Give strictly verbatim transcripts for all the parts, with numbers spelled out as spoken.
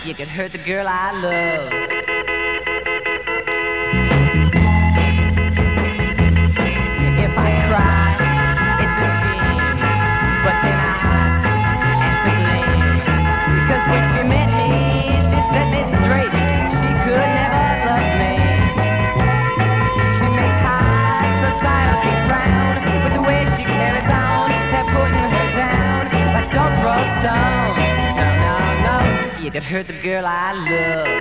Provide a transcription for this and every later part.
You could hurt the girl I love. If I cry, it's a shame, but then I am to blame. Because when she met me, she set me straight. She could never love me. She makes high society frown with the way she carries on. They're putting her down, but don't throw stones. No, no, no. You could hurt the girl I love.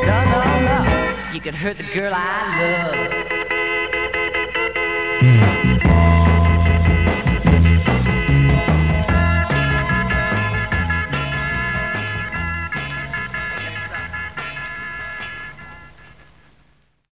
You could hurt the girl I love.